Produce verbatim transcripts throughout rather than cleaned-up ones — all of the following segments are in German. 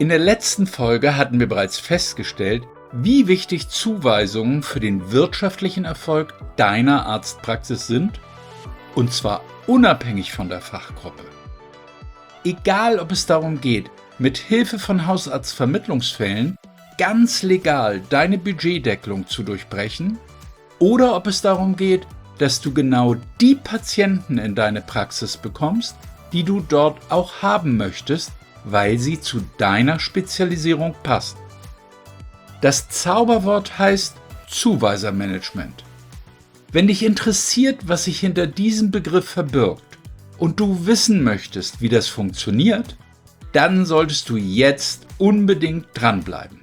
In der letzten Folge hatten wir bereits festgestellt, wie wichtig Zuweisungen für den wirtschaftlichen Erfolg deiner Arztpraxis sind, und zwar unabhängig von der Fachgruppe. Egal, ob es darum geht, mit Hilfe von Hausarztvermittlungsfällen ganz legal deine Budgetdeckelung zu durchbrechen, oder ob es darum geht, dass du genau die Patienten in deine Praxis bekommst, die du dort auch haben möchtest, weil sie zu deiner Spezialisierung passen. Das Zauberwort heißt Zuweisermanagement. Wenn dich interessiert, was sich hinter diesem Begriff verbirgt und du wissen möchtest, wie das funktioniert, dann solltest du jetzt unbedingt dranbleiben.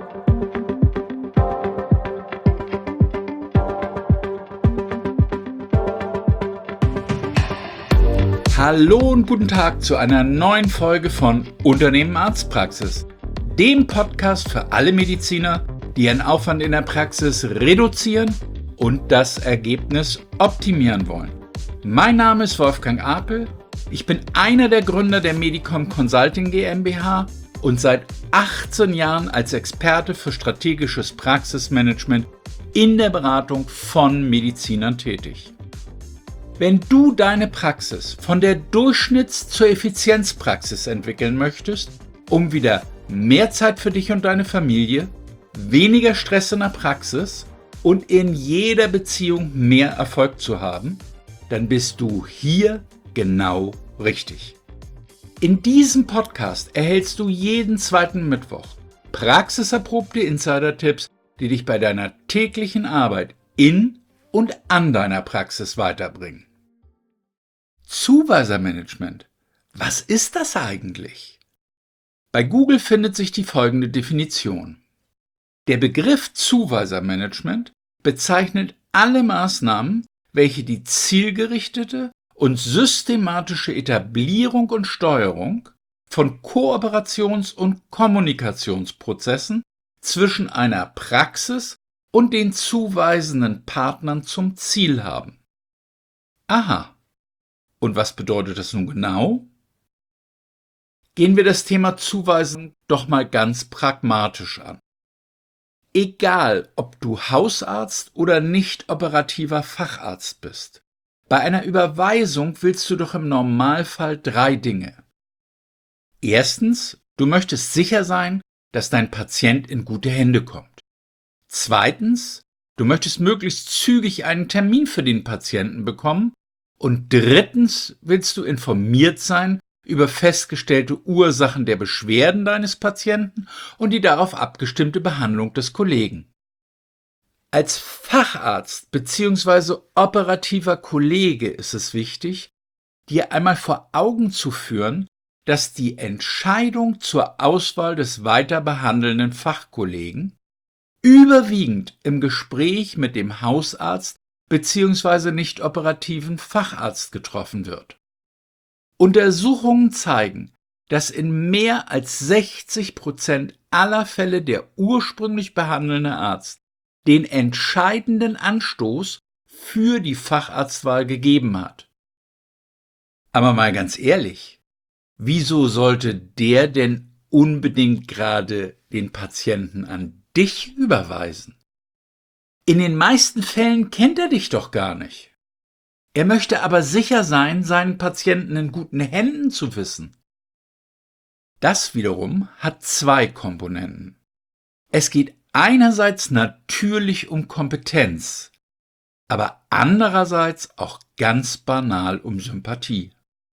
Hallo und guten Tag zu einer neuen Folge von Unternehmen Arztpraxis, dem Podcast für alle Mediziner, die ihren Aufwand in der Praxis reduzieren und das Ergebnis optimieren wollen. Mein Name ist Wolfgang Apel, ich bin einer der Gründer der Medicom Consulting GmbH und seit achtzehn Jahren als Experte für strategisches Praxismanagement in der Beratung von Medizinern tätig. Wenn du deine Praxis von der Durchschnitts- zur Effizienzpraxis entwickeln möchtest, um wieder mehr Zeit für dich und deine Familie, weniger Stress in der Praxis und in jeder Beziehung mehr Erfolg zu haben, dann bist du hier genau richtig. In diesem Podcast erhältst du jeden zweiten Mittwoch praxiserprobte Insider-Tipps, die dich bei deiner täglichen Arbeit in und an deiner Praxis weiterbringen. Zuweisermanagement. Was ist das eigentlich? Bei Google findet sich die folgende Definition. Der Begriff Zuweisermanagement bezeichnet alle Maßnahmen, welche die zielgerichtete und systematische Etablierung und Steuerung von Kooperations- und Kommunikationsprozessen zwischen einer Praxis und den zuweisenden Partnern zum Ziel haben. Aha. Und was bedeutet das nun genau? Gehen wir das Thema Zuweisen doch mal ganz pragmatisch an. Egal, ob du Hausarzt oder nicht operativer Facharzt bist, bei einer Überweisung willst du doch im Normalfall drei Dinge. Erstens, du möchtest sicher sein, dass dein Patient in gute Hände kommt. Zweitens, du möchtest möglichst zügig einen Termin für den Patienten bekommen. Und drittens willst du informiert sein über festgestellte Ursachen der Beschwerden deines Patienten und die darauf abgestimmte Behandlung des Kollegen. Als Facharzt bzw. operativer Kollege ist es wichtig, dir einmal vor Augen zu führen, dass die Entscheidung zur Auswahl des weiter behandelnden Fachkollegen überwiegend im Gespräch mit dem Hausarzt bzw. nicht operativen Facharzt getroffen wird. Untersuchungen zeigen, dass in mehr als sechzig Prozent aller Fälle der ursprünglich behandelnde Arzt den entscheidenden Anstoß für die Facharztwahl gegeben hat. Aber mal ganz ehrlich, wieso sollte der denn unbedingt gerade den Patienten an dich überweisen? In den meisten Fällen kennt er dich doch gar nicht. Er möchte aber sicher sein, seinen Patienten in guten Händen zu wissen. Das wiederum hat zwei Komponenten. Es geht einerseits natürlich um Kompetenz, aber andererseits auch ganz banal um Sympathie.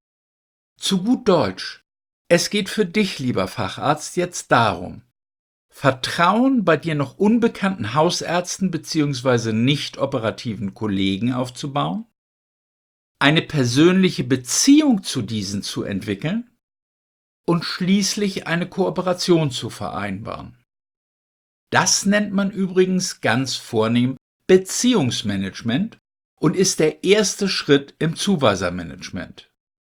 Zu gut Deutsch, es geht für dich, lieber Facharzt, jetzt darum, Vertrauen bei dir noch unbekannten Hausärzten bzw. nicht operativen Kollegen aufzubauen, eine persönliche Beziehung zu diesen zu entwickeln und schließlich eine Kooperation zu vereinbaren. Das nennt man übrigens ganz vornehm Beziehungsmanagement und ist der erste Schritt im Zuweisermanagement.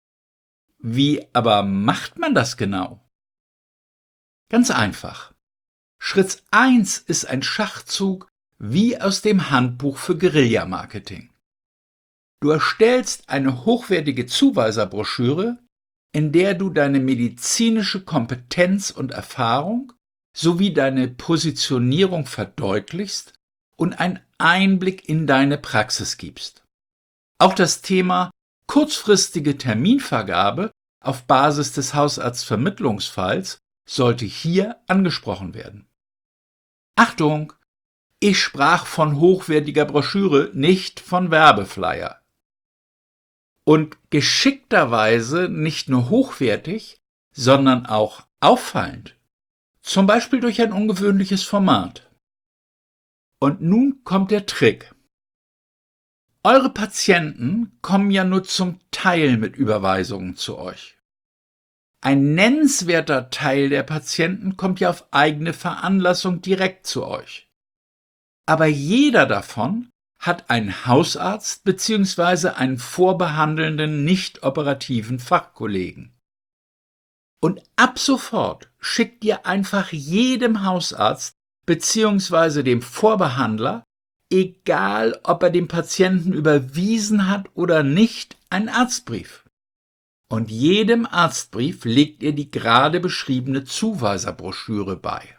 Wie aber macht man das genau? Ganz einfach. Schritt eins ist ein Schachzug wie aus dem Handbuch für Guerilla-Marketing. Du erstellst eine hochwertige Zuweiserbroschüre in der du deine medizinische Kompetenz und Erfahrung sowie deine Positionierung verdeutlichst und einen Einblick in deine Praxis gibst. Auch das Thema kurzfristige Terminvergabe auf Basis des Hausarztvermittlungsfalls sollte hier angesprochen werden. Achtung! Ich sprach von hochwertiger Broschüre, nicht von Werbeflyer. Und geschickterweise nicht nur hochwertig, sondern auch auffallend. Zum Beispiel durch ein ungewöhnliches Format. Und nun kommt der Trick. Eure Patienten kommen ja nur zum Teil mit Überweisungen zu euch. Ein nennenswerter Teil der Patienten kommt ja auf eigene Veranlassung direkt zu euch. Aber jeder davon hat einen Hausarzt bzw. einen vorbehandelnden nicht-operativen Fachkollegen. Und ab sofort schickt ihr einfach jedem Hausarzt bzw. dem Vorbehandler, egal ob er dem Patienten überwiesen hat oder nicht, einen Arztbrief. Und jedem Arztbrief legt ihr die gerade beschriebene Zuweiserbroschüre bei.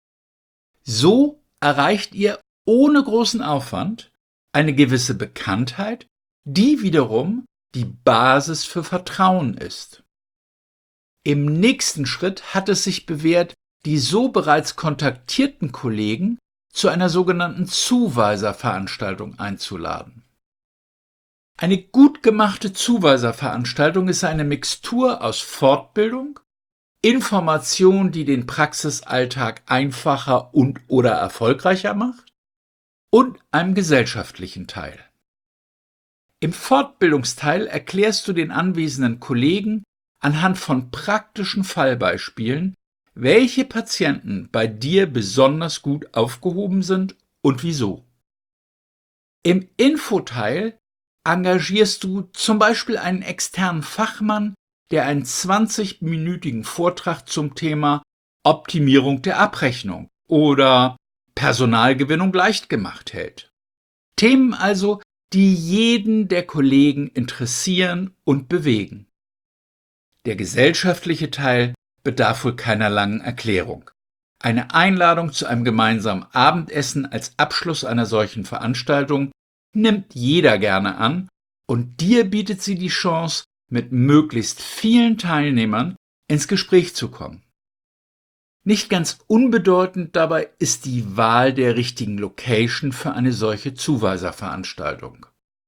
So erreicht ihr ohne großen Aufwand eine gewisse Bekanntheit, die wiederum die Basis für Vertrauen ist. Im nächsten Schritt hat es sich bewährt, die so bereits kontaktierten Kollegen zu einer sogenannten Zuweiserveranstaltung einzuladen. Eine gut gemachte Zuweiserveranstaltung ist eine Mixtur aus Fortbildung, Information, die den Praxisalltag einfacher und/oder erfolgreicher macht, und einem gesellschaftlichen Teil. Im Fortbildungsteil erklärst du den anwesenden Kollegen anhand von praktischen Fallbeispielen, welche Patienten bei dir besonders gut aufgehoben sind und wieso. Im Infoteil engagierst du zum Beispiel einen externen Fachmann, der einen zwanzigminütigen Vortrag zum Thema Optimierung der Abrechnung oder Personalgewinnung leicht gemacht hält. Themen also, die jeden der Kollegen interessieren und bewegen. Der gesellschaftliche Teil bedarf wohl keiner langen Erklärung. Eine Einladung zu einem gemeinsamen Abendessen als Abschluss einer solchen Veranstaltung nimmt jeder gerne an und dir bietet sie die Chance, mit möglichst vielen Teilnehmern ins Gespräch zu kommen. Nicht ganz unbedeutend dabei ist die Wahl der richtigen Location für eine solche Zuweiserveranstaltung.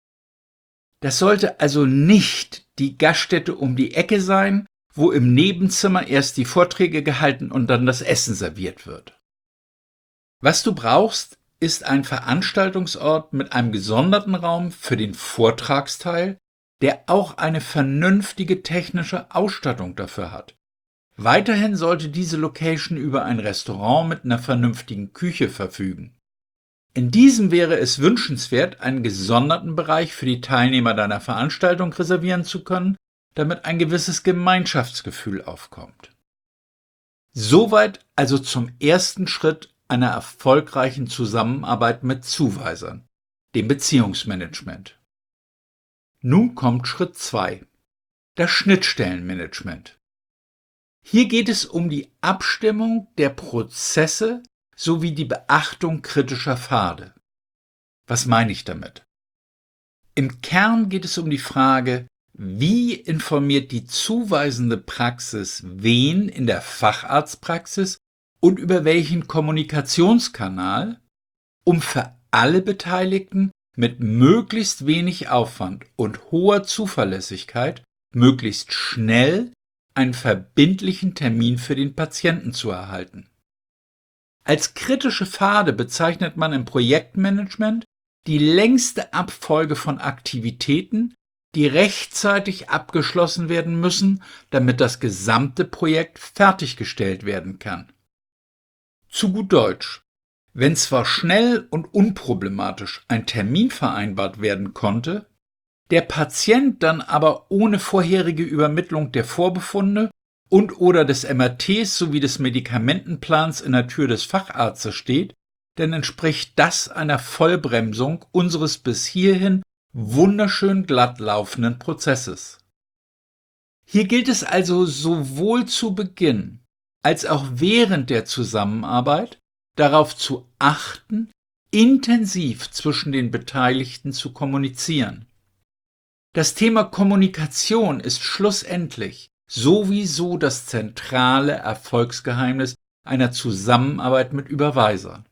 Das sollte also nicht die Gaststätte um die Ecke sein, wo im Nebenzimmer erst die Vorträge gehalten und dann das Essen serviert wird. Was du brauchst, ist ein Veranstaltungsort mit einem gesonderten Raum für den Vortragsteil, der auch eine vernünftige technische Ausstattung dafür hat. Weiterhin sollte diese Location über ein Restaurant mit einer vernünftigen Küche verfügen. In diesem wäre es wünschenswert, einen gesonderten Bereich für die Teilnehmer deiner Veranstaltung reservieren zu können, damit ein gewisses Gemeinschaftsgefühl aufkommt. Soweit also zum ersten Schritt einer erfolgreichen Zusammenarbeit mit Zuweisern, dem Beziehungsmanagement. Nun kommt Schritt zwei, das Schnittstellenmanagement. Hier geht es um die Abstimmung der Prozesse sowie die Beachtung kritischer Pfade. Was meine ich damit? Im Kern geht es um die Frage, wie informiert die zuweisende Praxis wen in der Facharztpraxis und über welchen Kommunikationskanal, um für alle Beteiligten mit möglichst wenig Aufwand und hoher Zuverlässigkeit möglichst schnell einen verbindlichen Termin für den Patienten zu erhalten. Als kritische Pfade bezeichnet man im Projektmanagement die längste Abfolge von Aktivitäten, die rechtzeitig abgeschlossen werden müssen, damit das gesamte Projekt fertiggestellt werden kann. Zu gut Deutsch: Wenn zwar schnell und unproblematisch ein Termin vereinbart werden konnte, der Patient dann aber ohne vorherige Übermittlung der Vorbefunde und/oder des M R Ts sowie des Medikamentenplans in der Tür des Facharztes steht, dann entspricht das einer Vollbremsung unseres bis hierhin wunderschön glatt laufenden Prozesses. Hier gilt es also sowohl zu Beginn als auch während der Zusammenarbeit darauf zu achten, intensiv zwischen den Beteiligten zu kommunizieren. Das Thema Kommunikation ist schlussendlich sowieso das zentrale Erfolgsgeheimnis einer Zusammenarbeit mit Überweisern.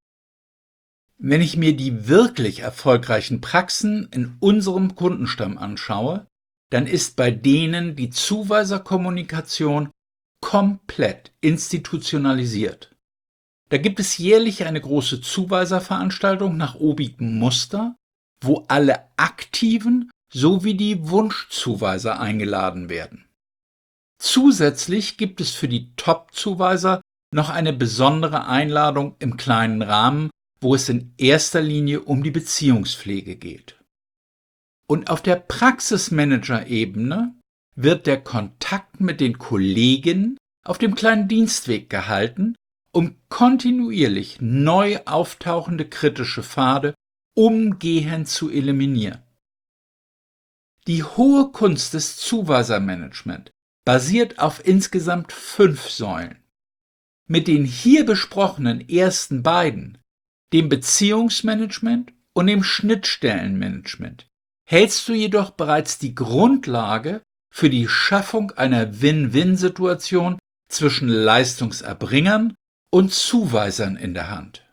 Wenn ich mir die wirklich erfolgreichen Praxen in unserem Kundenstamm anschaue, dann ist bei denen die Zuweiserkommunikation komplett institutionalisiert. Da gibt es jährlich eine große Zuweiserveranstaltung nach obigem Muster, wo alle aktiven sowie die Wunschzuweiser eingeladen werden. Zusätzlich gibt es für die Top-Zuweiser noch eine besondere Einladung im kleinen Rahmen, wo es in erster Linie um die Beziehungspflege geht. Und auf der Praxismanager-Ebene wird der Kontakt mit den Kollegen auf dem kleinen Dienstweg gehalten, um kontinuierlich neu auftauchende kritische Pfade umgehend zu eliminieren. Die hohe Kunst des Zuweisermanagement basiert auf insgesamt fünf Säulen. Mit den hier besprochenen ersten beiden, dem Beziehungsmanagement und dem Schnittstellenmanagement, hältst du jedoch bereits die Grundlage für die Schaffung einer Win-Win-Situation zwischen Leistungserbringern und Zuweisern in der Hand.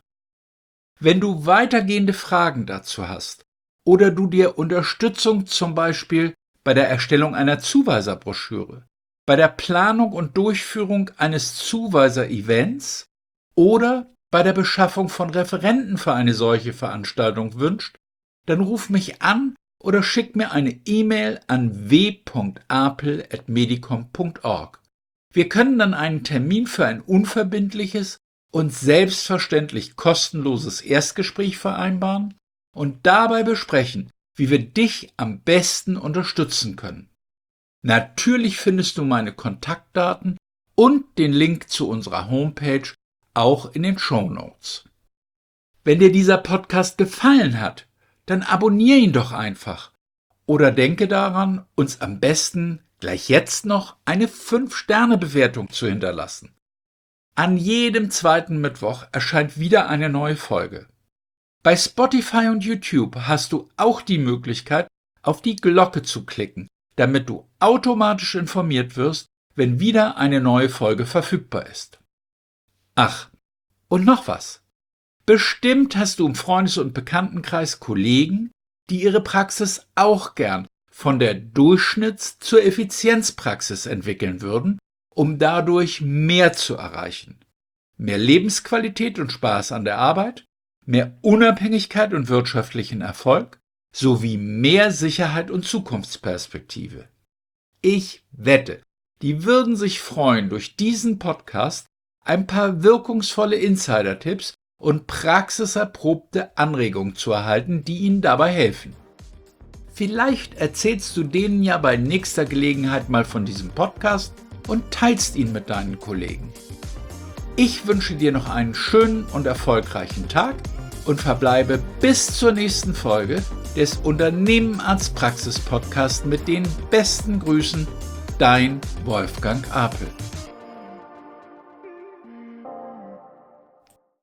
Wenn du weitergehende Fragen dazu hast oder du dir Unterstützung zum Beispiel bei der Erstellung einer Zuweiserbroschüre, bei der Planung und Durchführung eines Zuweiser-Events oder bei der Beschaffung von Referenten für eine solche Veranstaltung wünscht, dann ruf mich an oder schick mir eine E-Mail an w punkt apel at medicom punkt org. Wir können dann einen Termin für ein unverbindliches und selbstverständlich kostenloses Erstgespräch vereinbaren und dabei besprechen, wie wir dich am besten unterstützen können. Natürlich findest du meine Kontaktdaten und den Link zu unserer Homepage auch in den Shownotes. Wenn dir dieser Podcast gefallen hat, dann abonniere ihn doch einfach oder denke daran, uns am besten gleich jetzt noch eine fünf Sterne Bewertung zu hinterlassen. An jedem zweiten Mittwoch erscheint wieder eine neue Folge. Bei Spotify und YouTube hast du auch die Möglichkeit, auf die Glocke zu klicken, damit du automatisch informiert wirst, wenn wieder eine neue Folge verfügbar ist. Ach, und noch was. Bestimmt hast du im Freundes- und Bekanntenkreis Kollegen, die ihre Praxis auch gern von der Durchschnitts- zur Effizienzpraxis entwickeln würden, um dadurch mehr zu erreichen. Mehr Lebensqualität und Spaß an der Arbeit, mehr Unabhängigkeit und wirtschaftlichen Erfolg, sowie mehr Sicherheit und Zukunftsperspektive. Ich wette, die würden sich freuen, durch diesen Podcast ein paar wirkungsvolle Insider-Tipps und praxiserprobte Anregungen zu erhalten, die ihnen dabei helfen. Vielleicht erzählst du denen ja bei nächster Gelegenheit mal von diesem Podcast und teilst ihn mit deinen Kollegen. Ich wünsche dir noch einen schönen und erfolgreichen Tag und verbleibe bis zur nächsten Folge des Unternehmenarzt Praxis Podcast mit den besten Grüßen, dein Wolfgang Apel.